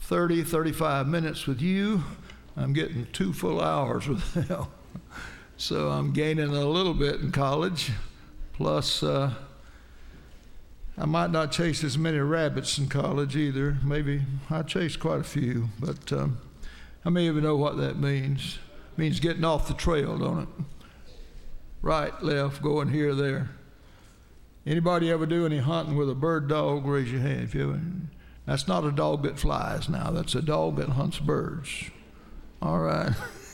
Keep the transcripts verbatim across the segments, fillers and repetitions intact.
thirty, thirty-five minutes with you, I'm getting two full hours with them. So I'm gaining a little bit in college. Plus, uh, I might not chase as many rabbits in college either. Maybe I chased quite a few, but um, how many of you know what that means? It means getting off the trail, don't it? Right, left, going here, there. Anybody ever do any hunting with a bird dog? Raise your hand if you ever. That's not a dog that flies now. That's a dog that hunts birds. All right.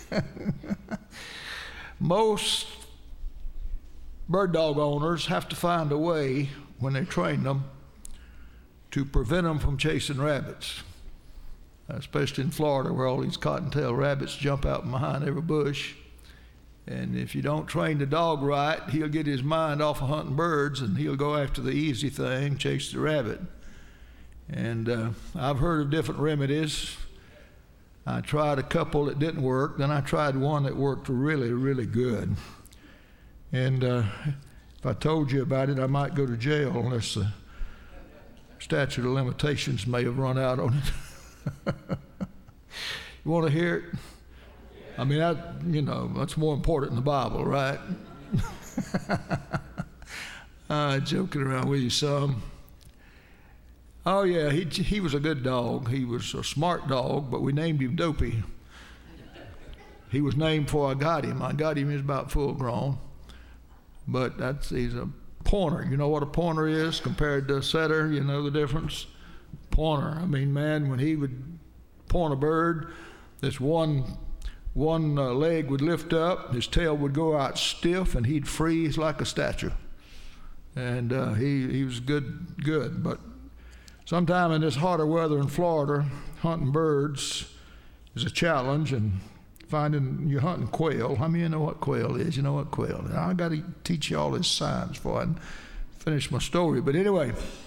Most bird dog owners have to find a way when they train them to prevent them from chasing rabbits, especially in Florida where all these cottontail rabbits jump out from behind every bush. And if you don't train the dog right, he'll get his mind off of hunting birds and he'll go after the easy thing, chase the rabbit. And uh, I've heard of different remedies. I tried a couple that didn't work. Then I tried one that worked really, really good. And uh, if I told you about it, I might go to jail unless the statute of limitations may have run out on it. You want to hear it? I mean, I, you know, that's more important in the Bible, right? uh, joking around with you some. Oh, yeah, he he was a good dog. He was a smart dog, but we named him Dopey. He was named before I got him. I got him, he was about full grown. But that's he's a pointer. You know what a pointer is compared to a setter? You know the difference? Pointer. I mean, man, when he would point a bird, this one... One uh, leg would lift up, his tail would go out stiff, and he'd freeze like a statue. And uh, he he was good, good. But sometime in this hotter weather in Florida, hunting birds is a challenge, and finding you're hunting quail. How many of you know what quail is? You know what quail is? I got to teach you all this science before I finish my story. But anyway,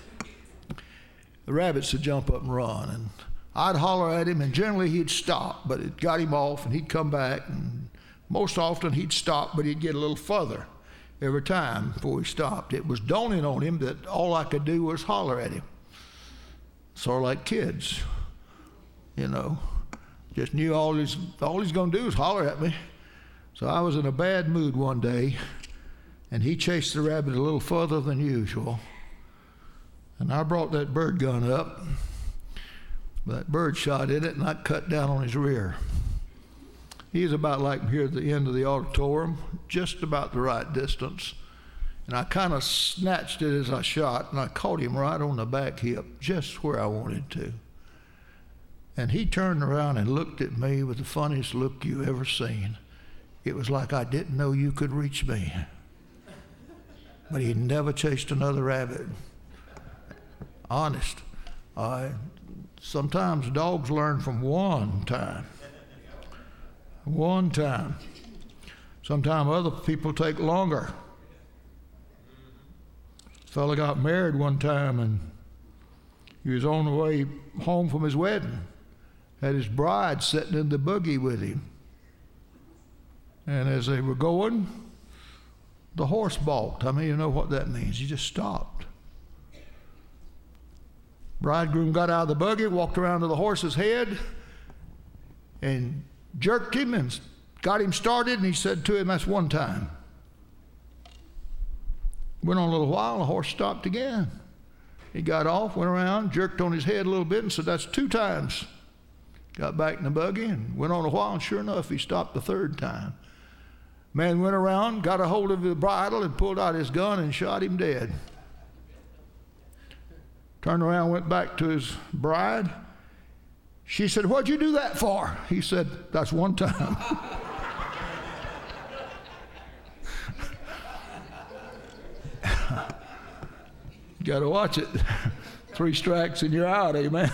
the rabbits would jump up and run, and I'd holler at him, and generally he'd stop, but it got him off, and he'd come back, and most often he'd stop, but he'd get a little further every time before he stopped. It was dawning on him that all I could do was holler at him. Sort of like kids, you know. Just knew all he's, all he's going to do is holler at me. So I was in a bad mood one day, and he chased the rabbit a little further than usual. And I brought that bird gun up. That bird shot in it, and I cut down on his rear. He's about like here at the end of the auditorium, just about the right distance. And I kind of snatched it as I shot, and I caught him right on the back hip, just where I wanted to. And he turned around and looked at me with the funniest look you ever seen. It was like I didn't know you could reach me. But he never chased another rabbit. Honest. I... Sometimes dogs learn from one time. One time. Sometimes other people take longer. A fella got married one time, and he was on the way home from his wedding. Had his bride sitting in the buggy with him. And as they were going, the horse balked. I mean, you know what that means. He just stopped. Bridegroom got out of the buggy, walked around to the horse's head, and jerked him and got him started, and he said to him, "That's one time." Went on a little while, the horse stopped again. He got off, went around, jerked on his head a little bit, and said, "That's two times." Got back in the buggy and went on a while, and sure enough, he stopped the third time. Man went around, got a hold of the bridle, and pulled out his gun and shot him dead. Turned around, went back to his bride. She said, "What'd you do that for?" He said, "That's one time." You got to watch it. Three strikes and you're out, amen.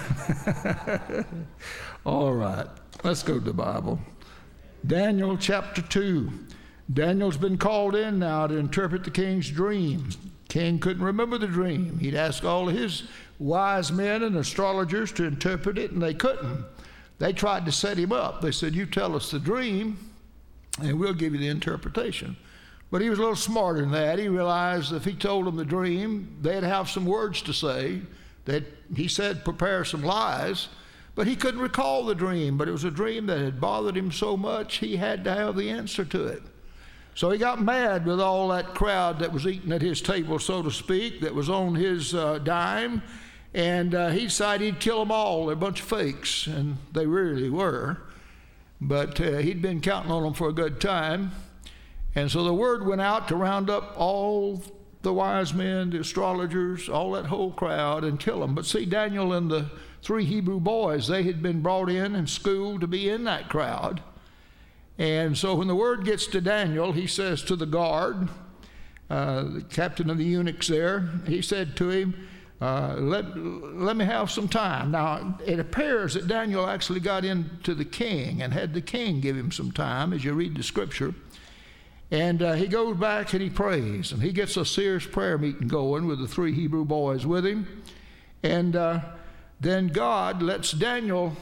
All right, let's go to the Bible. Daniel chapter two. Daniel's been called in now to interpret the king's dream. King couldn't remember the dream. He'd ask all of his wise men and astrologers to interpret it, and they couldn't. They tried to set him up. They said, "You tell us the dream, and we'll give you the interpretation." But he was a little smarter than that. He realized if he told them the dream, they'd have some words to say. That he said, prepare some lies. But he couldn't recall the dream, but it was a dream that had bothered him so much he had to have the answer to it. So he got mad with all that crowd that was eating at his table, so to speak, that was on his uh, dime, and uh, he decided he'd kill them all. They're a bunch of fakes, and they really were. But uh, he'd been counting on them for a good time. And so the word went out to round up all the wise men, the astrologers, all that whole crowd, and kill them. But see, Daniel and the three Hebrew boys, they had been brought in and schooled to be in that crowd. And so when the word gets to Daniel, he says to the guard, uh, the captain of the eunuchs there, he said to him, uh, let, let me have some time. Now, it appears that Daniel actually got into the king and had the king give him some time, as you read the scripture. And uh, he goes back and he prays, and he gets a serious prayer meeting going with the three Hebrew boys with him. And uh, then God lets Daniel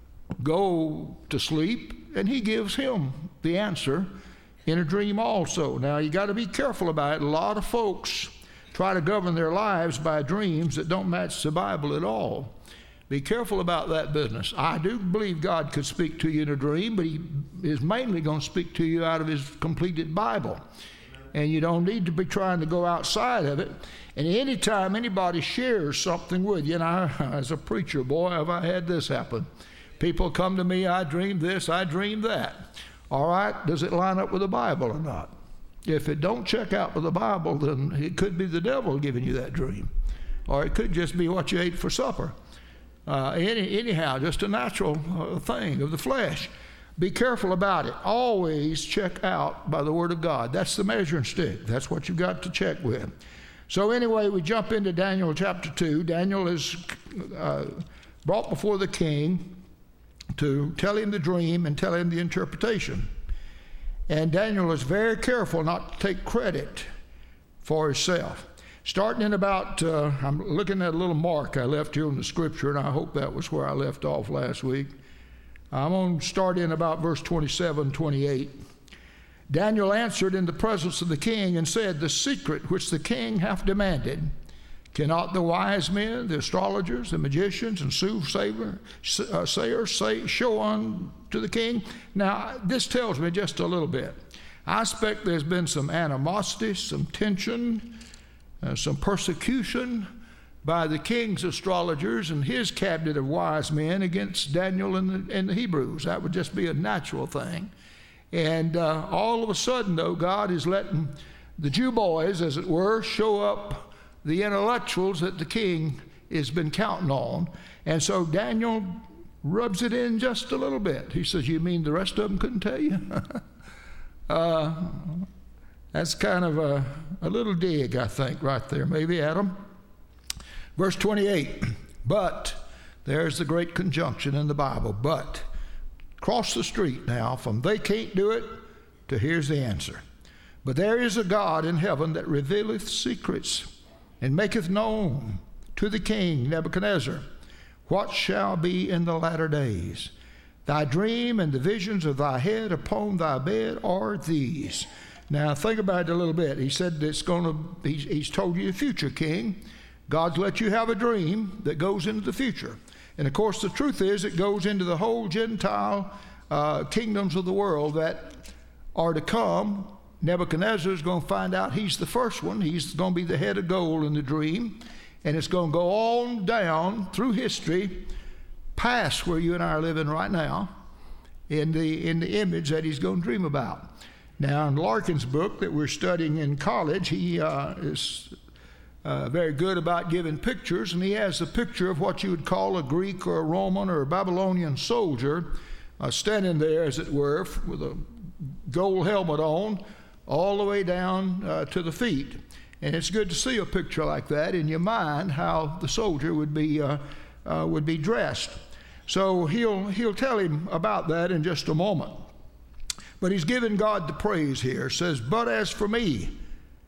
go to sleep, and he gives him the answer in a dream also. Now, you got to be careful about it. A lot of folks try to govern their lives by dreams that don't match the Bible at all. Be careful about that business. I do believe God could speak to you in a dream, but he is mainly going to speak to you out of his completed Bible. And you don't need to be trying to go outside of it. And anytime anybody shares something with you, and I, as a preacher, boy, have I had this happen. People come to me, I dreamed this, I dreamed that. All right, does it line up with the Bible or not? If it don't check out with the Bible, then it could be the devil giving you that dream. Or it could just be what you ate for supper. Uh, any, anyhow, just a natural uh, thing of the flesh. Be careful about it. Always check out by the Word of God. That's the measuring stick. That's what you've got to check with. So anyway, we jump into Daniel chapter two. Daniel is uh, brought before the king to tell him the dream and tell him the interpretation. And Daniel is very careful not to take credit for himself. Starting in about, uh, I'm looking at a little mark I left here in the scripture, and I hope that was where I left off last week. I'm going to start in about verse twenty-seven, twenty-eight. Daniel answered in the presence of the king and said, the secret which the king hath demanded, cannot the wise men, the astrologers, the magicians, and soothsayers uh, say, show unto the king? Now, this tells me just a little bit. I expect there's been some animosity, some tension, uh, some persecution by the king's astrologers and his cabinet of wise men against Daniel and the, and the Hebrews. That would just be a natural thing. And uh, all of a sudden, though, God is letting the Jew boys, as it were, show up the intellectuals that the king has been counting on. And so Daniel rubs it in just a little bit. He says, you mean the rest of them couldn't tell you? uh, that's kind of a, a little dig, I think, right there. Maybe, Adam? Verse twenty-eight, but, there's the great conjunction in the Bible, but. Cross the street now from they can't do it to here's the answer. But there is a God in heaven that revealeth secrets, and maketh known to the king Nebuchadnezzar what shall be in the latter days. Thy dream and the visions of thy head upon thy bed are these. Now think about it a little bit. He said it's going to. He's, he's told you the future, king. God's let you have a dream that goes into the future. And of course, the truth is, it goes into the whole Gentile uh, kingdoms of the world that are to come. Nebuchadnezzar is going to find out he's the first one. He's going to be the head of gold in the dream. And it's going to go on down through history, past where you and I are living right now, in the, in the image that he's going to dream about. Now, in Larkin's book that we're studying in college, he uh, is uh, very good about giving pictures, and he has a picture of what you would call a Greek or a Roman or a Babylonian soldier uh, standing there, as it were, with a gold helmet on, all the way down uh, to the feet. And it's good to see a picture like that in your mind, how the soldier would be uh, uh, would be dressed. So he'll he'll tell him about that in just a moment. But he's giving God the praise here. Says, but as for me,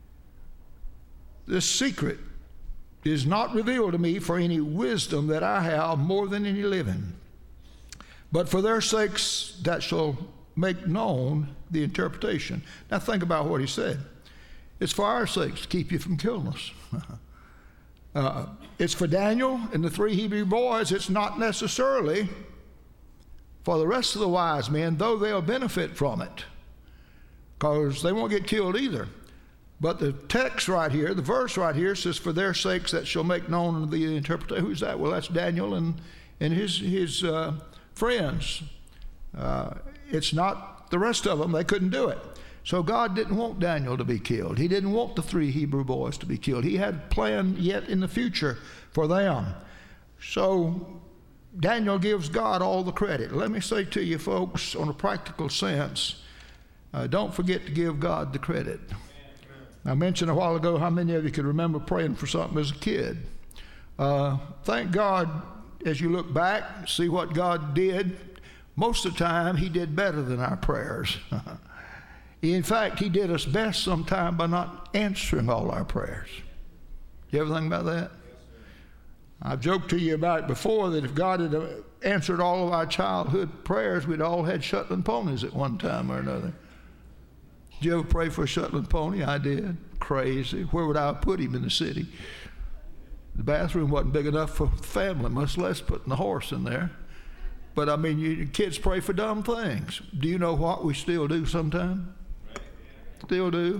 this secret is not revealed to me for any wisdom that I have more than any living, but for their sakes that shall make known the interpretation. Now think about what he said. It's for our sakes to keep you from killing us. Uh, it's for Daniel and the three Hebrew boys. It's not necessarily for the rest of the wise men, though they'll benefit from it, because they won't get killed either. But the text right here, the verse right here says, for their sakes that shall make known the interpretation. Who's that? Well, that's Daniel and, and his, his uh, friends. Uh, it's not the rest of them. They couldn't do it. So God didn't want Daniel to be killed. He didn't want the three Hebrew boys to be killed. He had a plan yet in the future for them. So Daniel gives God all the credit. Let me say to you folks, on a practical sense, uh, don't forget to give God the credit. I mentioned a while ago how many of you could remember praying for something as a kid. Uh, thank God, as you look back, see what God did. Most of the time, He did better than our prayers. In fact, He did us best sometime by not answering all our prayers. You ever think about that? I've joked to you about it before that if God had answered all of our childhood prayers, we'd all had Shetland ponies at one time or another. Did you ever pray for a Shetland pony? I did. Crazy. Where would I put him in the city? The bathroom wasn't big enough for the family, much less putting the horse in there. But I mean, you kids pray for dumb things. Do you know what we still do sometimes? Still do.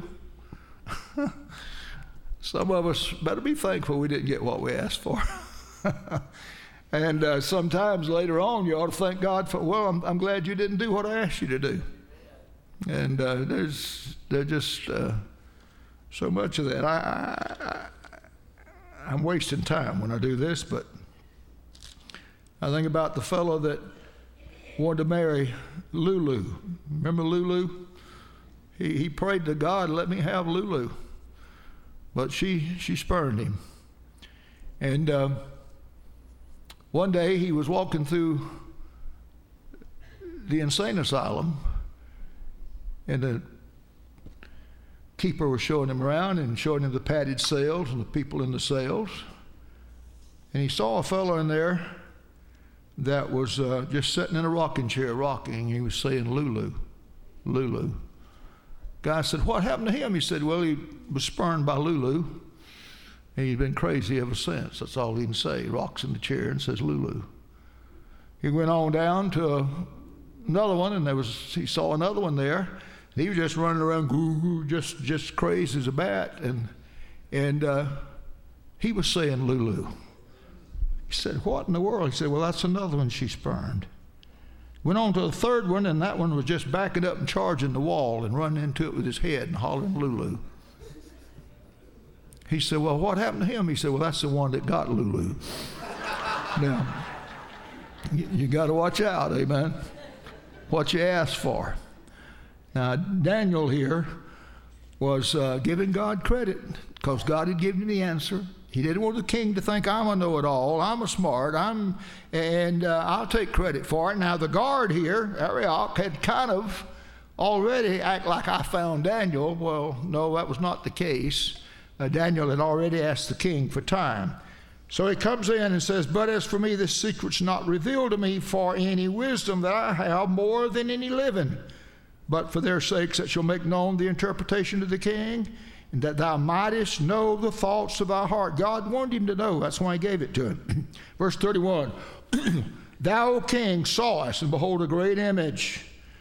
Some of us better be thankful we didn't get what we asked for. And uh, sometimes later on you ought to thank God for, well, I'm, I'm glad you didn't do what I asked you to do. And uh, there's there's just uh, so much of that. I, I, I'm wasting time when I do this, but I think about the fellow that wanted to marry Lulu. Remember Lulu? He, he prayed to God, let me have Lulu. But she, she spurned him. And uh, one day he was walking through the insane asylum, and the keeper was showing him around and showing him the padded cells and the people in the cells. And he saw a fellow in there that was uh, just sitting in a rocking chair rocking. He was saying, Lulu, Lulu. Guy said, what happened to him? He said, well, he was spurned by Lulu, and he'd been crazy ever since. That's all he can say. He rocks in the chair and says, Lulu. He went on down to a, another one, and there was he saw another one there. He was just running around, goo, goo, just just crazy as a bat, and and uh, he was saying Lulu. He said, what in the world? He said, well, that's another one she spurned. Went on to the third one, and that one was just backing up and charging the wall and running into it with his head and hollering Lulu. He said, well, what happened to him? He said, well, that's the one that got Lulu. Now, you, you got to watch out, amen, what you ask for. Now, Daniel here was uh, giving God credit because God had given him the answer. He didn't want the king to think, I'm a know-it-all, I'm a smart, I'm, and uh, I'll take credit for it. Now, the guard here, Arioch, had kind of already act like I found Daniel. Well, no, that was not the case. Uh, Daniel had already asked the king for time. So he comes in and says, but as for me, this secret's not revealed to me for any wisdom that I have more than any living. But for their sakes that shall make known the interpretation to the king, and that thou mightest know the thoughts of thy heart. God wanted him to know. That's why he gave it to him. Verse thirty-one, thou, O king, sawest, and behold, a great image,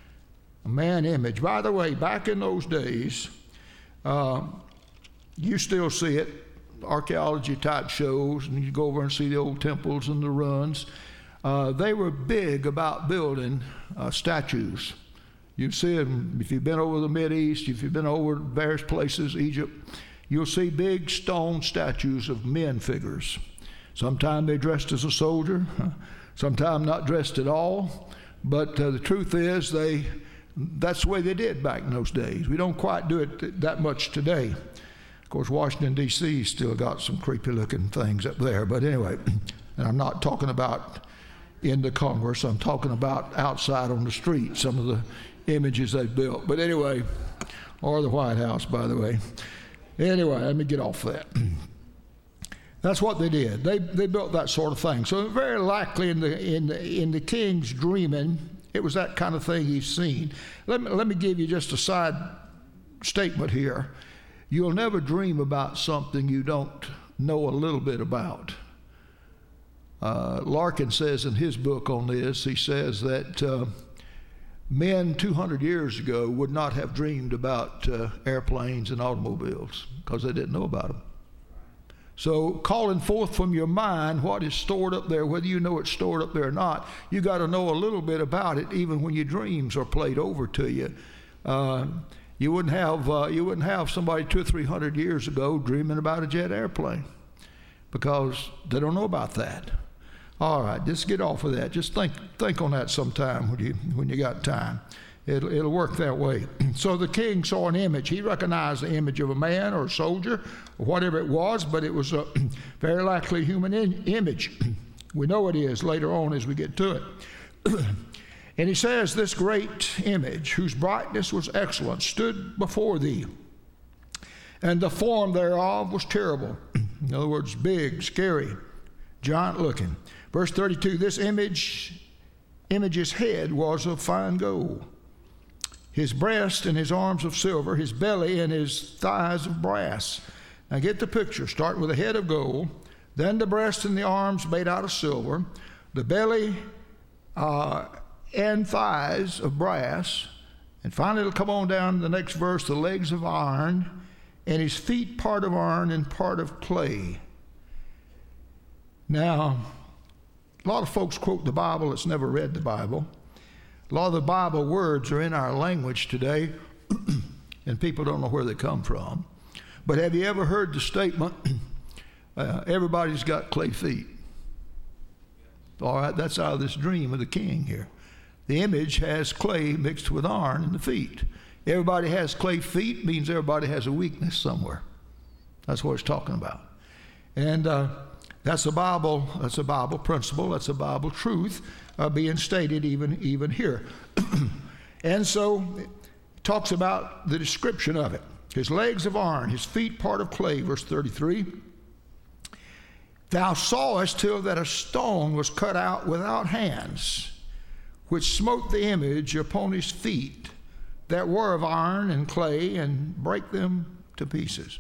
a man image. By the way, back in those days, uh, you still see it, archaeology type shows, and you go over and see the old temples and the ruins. Uh, they were big about building uh, statues. You see them, if you've been over the Mideast, if you've been over various places, Egypt, you'll see big stone statues of men figures. Sometimes they're dressed as a soldier, sometimes not dressed at all. But uh, the truth is, they that's the way they did back in those days. We don't quite do it that much today. Of course, Washington, D C still got some creepy looking things up there. But anyway, and I'm not talking about in the Congress, I'm talking about outside on the street, some of the images they built. But anyway, or the White House, by the way. Anyway, let me get off that. That's what they did. They they built that sort of thing. So very likely in the in the in the king's dreaming, it was that kind of thing he's seen. Let me let me give you just a side statement here. You'll never dream about something you don't know a little bit about. Uh, Larkin says in his book on this, he says that uh, men two hundred years ago would not have dreamed about uh, airplanes and automobiles because they didn't know about them. So calling forth from your mind what is stored up there, whether you know it's stored up there or not, you got to know a little bit about it even when your dreams are played over to you. Uh, you wouldn't have uh, you wouldn't have somebody two or three hundred years ago dreaming about a jet airplane because they don't know about that. All right, just get off of that. Just think think on that sometime when you when you got time. It'll, it'll work that way. So the king saw an image. He recognized the image of a man or a soldier or whatever it was, but it was a very likely human in, image. We know it is later on as we get to it. And he says, this great image, whose brightness was excellent, stood before thee, and the form thereof was terrible. In other words, big, scary, giant looking. Verse thirty-two, this image, image's head was of fine gold, his breast and his arms of silver, his belly and his thighs of brass. Now get the picture. Start with a head of gold, then the breast and the arms made out of silver, the belly uh, and thighs of brass, and finally it'll come on down to the next verse, the legs of iron, and his feet part of iron and part of clay. Now, a lot of folks quote the Bible that's never read the Bible. A lot of the Bible words are in our language today, and people don't know where they come from. But have you ever heard the statement, uh, everybody's got clay feet? All right, that's out of this dream of the king here. The image has clay mixed with iron in the feet. Everybody has clay feet means everybody has a weakness somewhere. That's what it's talking about. And uh, that's a Bible, that's a Bible principle, that's a Bible truth uh, being stated even, even here. And so it talks about the description of it. His legs of iron, his feet part of clay, verse thirty-three. Thou sawest till that a stone was cut out without hands, which smote the image upon his feet, that were of iron and clay, and brake them to pieces.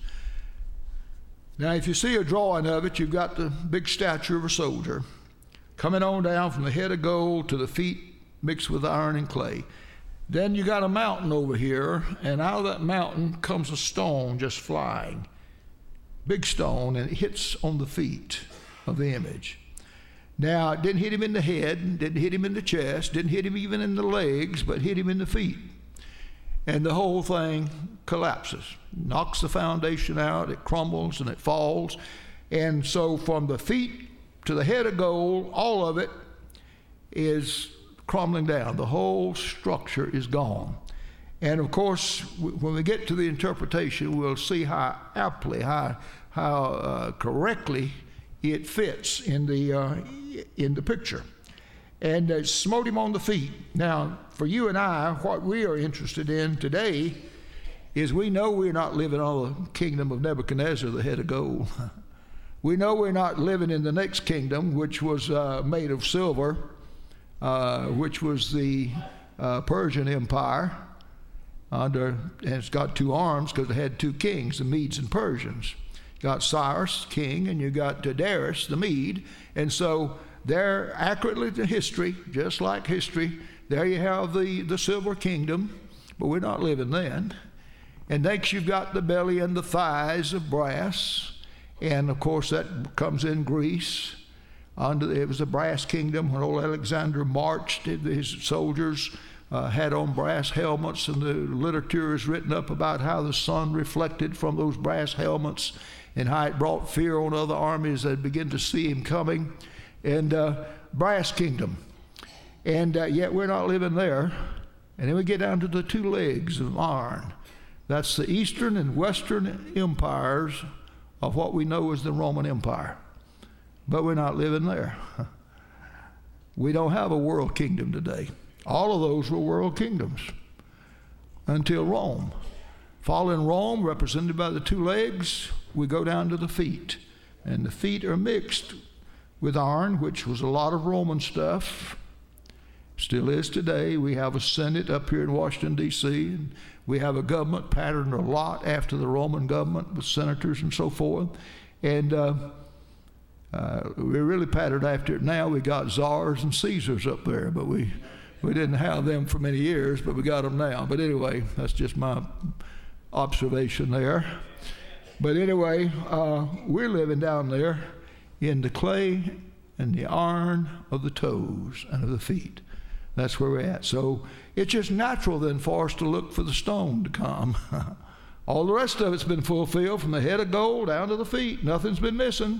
Now, if you see a drawing of it, you've got the big statue of a soldier coming on down from the head of gold to the feet mixed with iron and clay. Then you got a mountain over here, and out of that mountain comes a stone just flying. Big stone, and it hits on the feet of the image. Now, it didn't hit him in the head, didn't hit him in the chest, didn't hit him even in the legs, but hit him in the feet. And the whole thing collapses, knocks the foundation out, it crumbles and it falls. And so from the feet to the head of gold, all of it is crumbling down. The whole structure is gone. And of course, when we get to the interpretation, we'll see how aptly, how, how uh, correctly it fits in the, uh, in the picture. And uh, smote him on the feet. Now, for you and I, what we are interested in today is we know we're not living on the kingdom of Nebuchadnezzar, the head of gold. We know we're not living in the next kingdom, which was uh, made of silver, uh, which was the uh, Persian Empire. Under, and it's got two arms because it had two kings, the Medes and Persians. You got Cyrus, king, and you got Darius, the Mede. And so there, accurately to history, just like history, there you have the, the silver kingdom, but we're not living then. And next you've got the belly and the thighs of brass. And of course that comes in Greece. Under, it was the brass kingdom when old Alexander marched, his soldiers Uh, had on brass helmets, and the literature is written up about how the sun reflected from those brass helmets and how it brought fear on other armies that begin to see him coming. And uh, brass kingdom. And uh, yet we're not living there. And then we get down to the two legs of iron. That's the eastern and western empires of what we know as the Roman Empire. But we're not living there. We don't have a world kingdom today. All of those were world kingdoms until Rome. Fallen Rome, represented by the two legs, we go down to the feet. And the feet are mixed with iron, which was a lot of Roman stuff. Still is today. We have a Senate up here in Washington, D C, and we have a government patterned a lot after the Roman government with senators and so forth. And uh, uh, we're really patterned after it now. We got czars and Caesars up there, but we, we didn't have them for many years, but we got them now. But anyway, that's just my observation there. But anyway, uh, we're living down there in the clay and the iron of the toes and of the feet. That's where we're at. So it's just natural then for us to look for the stone to come. All the rest of it's been fulfilled from the head of gold down to the feet. Nothing's been missing.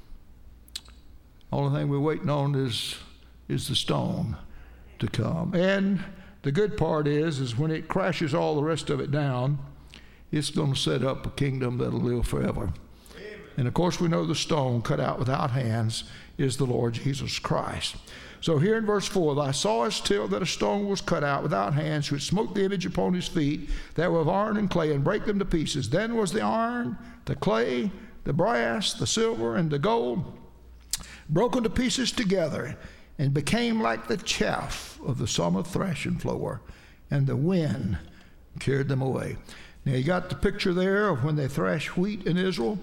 Only thing we're waiting on is, is the stone to come. And the good part is, is when it crashes all the rest of it down, it's going to set up a kingdom that'll live forever. And of course we know the stone cut out without hands is the Lord Jesus Christ. So here in verse four, thou sawest till that a stone was cut out without hands, which smote the image upon his feet, that were of iron and clay, and brake them to pieces. Then was the iron, the clay, the brass, the silver, and the gold broken to pieces together, and became like the chaff of the summer threshing floor, and the wind carried them away. Now you got the picture there of when they thresh wheat in Israel.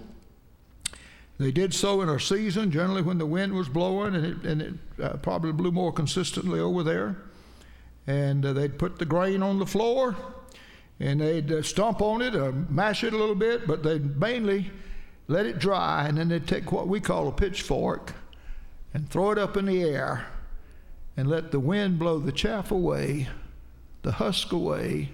They did so in a season, generally when the wind was blowing, and it, and it uh, probably blew more consistently over there. And uh, they'd put the grain on the floor, and they'd uh, stomp on it or mash it a little bit, but they'd mainly let it dry, and then they'd take what we call a pitchfork and throw it up in the air and let the wind blow the chaff away, the husk away,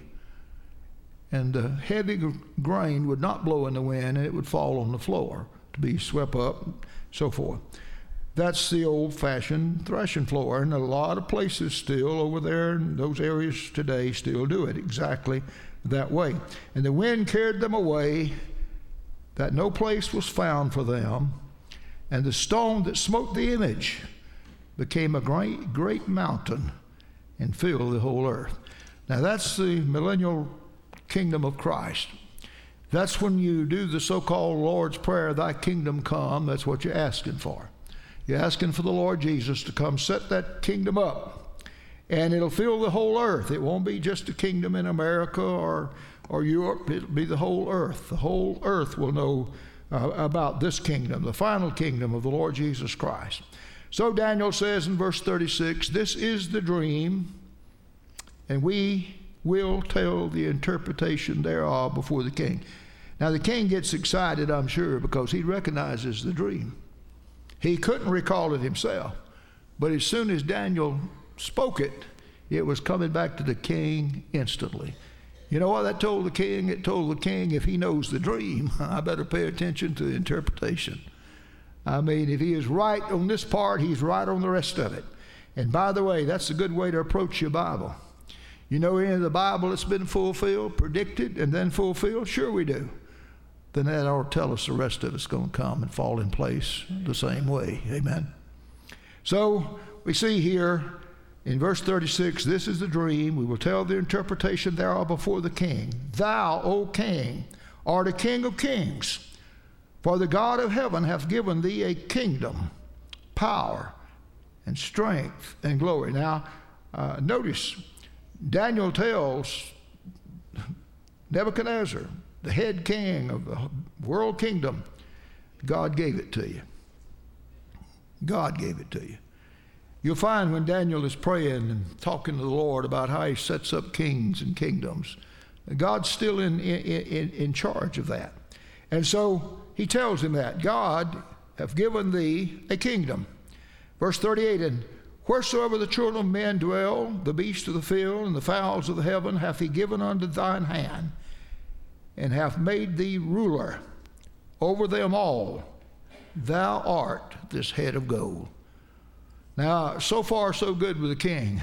and the heavy grain would not blow in the wind, and it would fall on the floor to be swept up, and so forth. That's the old-fashioned threshing floor, and a lot of places still over there in those areas today still do it exactly that way. And the wind carried them away, that no place was found for them, and the stone that smote the image became a great, great mountain and filled the whole earth. Now that's the millennial kingdom of Christ. That's when you do the so-called Lord's Prayer, thy kingdom come. That's what you're asking for. You're asking for the Lord Jesus to come set that kingdom up, and it'll fill the whole earth. It won't be just a kingdom in America or, or Europe. It'll be the whole earth. The whole earth will know uh, about this kingdom, the final kingdom of the Lord Jesus Christ. So Daniel says in verse thirty-six, this is the dream, and we will tell the interpretation thereof before the king. Now the king gets excited, I'm sure, because he recognizes the dream. He couldn't recall it himself, but as soon as Daniel spoke it, it was coming back to the king instantly. You know what that told the king? It told the king, if he knows the dream, I better pay attention to the interpretation. I mean, if he is right on this part, he's right on the rest of it. And by the way, that's a good way to approach your Bible. You know any of the Bible that's been fulfilled, predicted, and then fulfilled? Sure we do. Then that ought to tell us the rest of it's going to come and fall in place the same way. Amen. So we see here in verse thirty-six, this is the dream. We will tell the interpretation thereof before the king. Thou, O king, art a king of kings, for the God of heaven hath given thee a kingdom, power, and strength, and glory. Now, uh, notice, Daniel tells Nebuchadnezzar, the head king of the world kingdom, God gave it to you. God gave it to you. You'll find when Daniel is praying and talking to the Lord about how he sets up kings and kingdoms, God's still in, in, in, in charge of that. And so he tells him that God hath given thee a kingdom. Verse thirty-eight, and wheresoever the children of men dwell, the beasts of the field and the fowls of the heaven hath he given unto thine hand, and hath made thee ruler over them all. Thou art this head of gold. Now, so far so good with the king.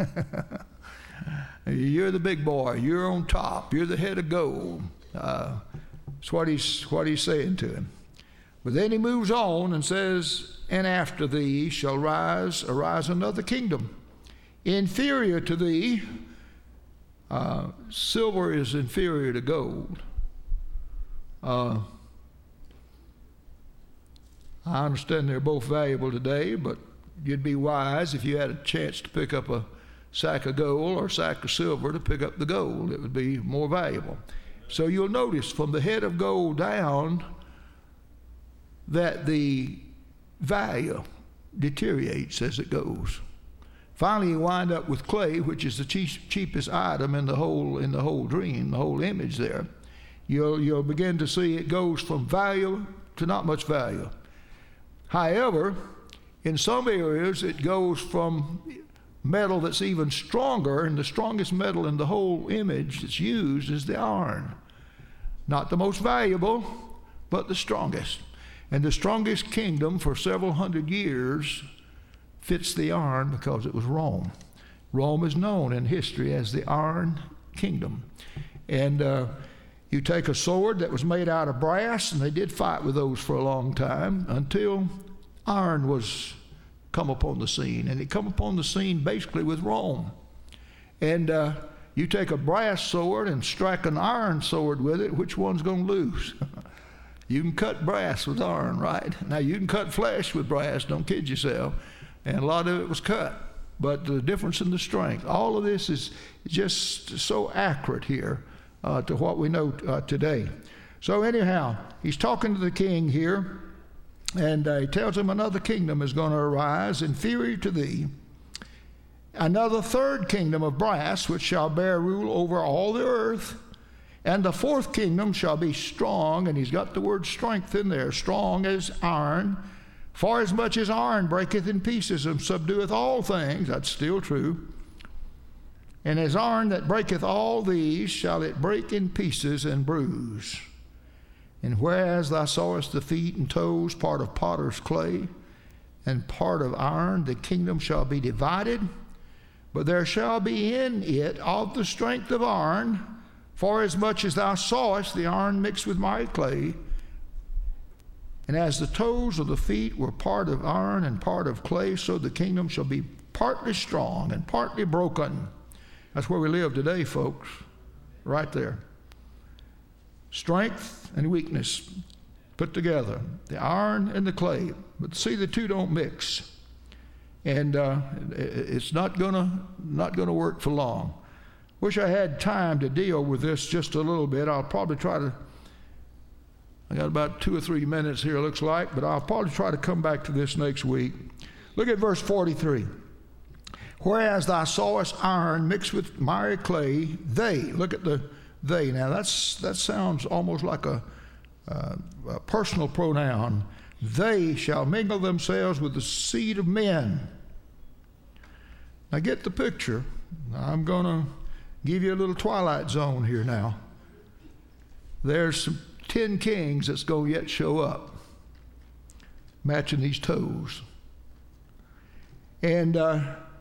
You're the big boy. You're on top. You're the head of gold. Uh, that's what he's, what he's saying to him. But then he moves on and says, and after thee shall rise, arise another kingdom, inferior to thee. Uh, silver is inferior to gold. Uh, I understand they're both valuable today, but you'd be wise if you had a chance to pick up a sack of gold or a sack of silver to pick up the gold. It would be more valuable. So you'll notice from the head of gold down, that the value deteriorates as it goes. Finally, you wind up with clay, which is the cheap, cheapest item in the whole in the whole dream, the whole image there. You'll you'll begin to see it goes from value to not much value. However, in some areas it goes from metal that's even stronger, and the strongest metal in the whole image that's used is the iron. Not the most valuable, but the strongest. And the strongest kingdom for several hundred years fits the iron because it was Rome. Rome is known in history as the Iron Kingdom. And uh, you take a sword that was made out of brass, and they did fight with those for a long time until iron was come upon the scene. And it come upon the scene basically with Rome. And uh, you take a brass sword and strike an iron sword with it, which one's going to lose? You can cut brass with iron, right? Now, you can cut flesh with brass, don't kid yourself. And a lot of it was cut. But the difference in the strength, all of this is just so accurate here uh, to what we know uh, today. So anyhow, he's talking to the king here, and uh, he tells him another kingdom is going to arise, inferior to thee, another third kingdom of brass, which shall bear rule over all the earth. And the fourth kingdom shall be strong, and he's got the word strength in there, strong as iron. For as much as iron breaketh in pieces and subdueth all things, that's still true. And as iron that breaketh all these, shall it break in pieces and bruise. And whereas thou sawest the feet and toes, part of potter's clay, and part of iron, the kingdom shall be divided. But there shall be in it of the strength of iron, for as much as thou sawest the iron mixed with miry clay. And as the toes of the feet were part of iron and part of clay, so the kingdom shall be partly strong and partly broken. That's where we live today, folks, right there. Strength and weakness put together, the iron and the clay. But see, the two don't mix. And uh, it's not gonna not gonna work for long. Wish I had time to deal with this just a little bit. I'll probably try to, I got about two or three minutes here, it looks like, but I'll probably try to come back to this next week. Look at verse forty-three. Whereas thou sawest iron mixed with miry clay, they, look at the they. Now that's that sounds almost like a, uh, a personal pronoun. They shall mingle themselves with the seed of men. Now get the picture. I'm going to give you a little Twilight Zone here now. There's some ten kings that's going to yet show up, matching these toes. And uh,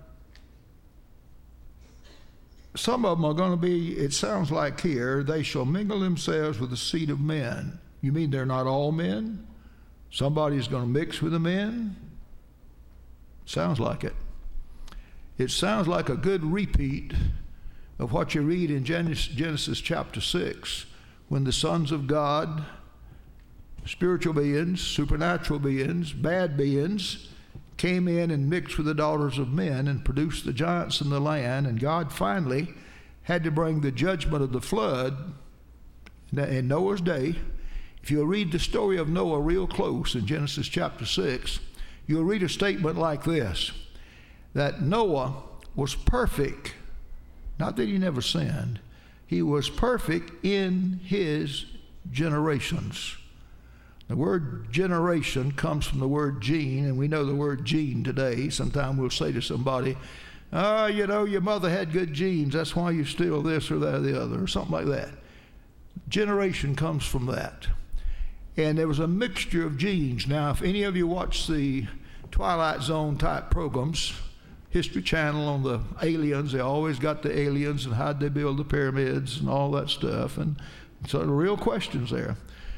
some of them are going to be, it sounds like here, they shall mingle themselves with the seed of men. You mean they're not all men? Somebody's going to mix with the men? Sounds like it. It sounds like a good repeat of what you read in Genesis, Genesis chapter six, when the sons of God, spiritual beings, supernatural beings, bad beings, came in and mixed with the daughters of men and produced the giants in the land, and God finally had to bring the judgment of the flood in Noah's day. If you'll read the story of Noah real close in Genesis chapter six, you'll read a statement like this, that Noah was perfect, not that he never sinned, he was perfect in his generations. The word generation comes from the word gene, and we know the word gene today. Sometimes we'll say to somebody, oh, you know, your mother had good genes, that's why you're still this or that or the other, or something like that. Generation comes from that. And there was a mixture of genes. Now, if any of you watch the Twilight Zone type programs, History Channel on the aliens, they always got the aliens and how'd they build the pyramids and all that stuff. And so the real questions there.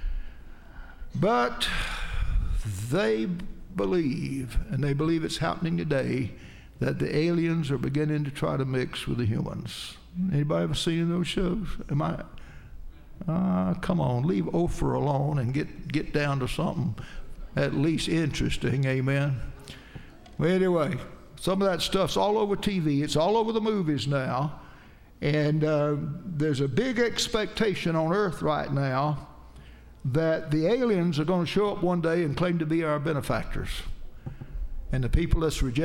But they believe, and they believe it's happening today, that the aliens are beginning to try to mix with the humans. Anybody ever seen those shows? Am I? Uh, come on, leave Oprah alone and get, get down to something at least interesting, amen? Well, anyway, some of that stuff's all over T V. It's all over the movies now. And uh, there's a big expectation on earth right now that the aliens are going to show up one day and claim to be our benefactors. And the people that's rejected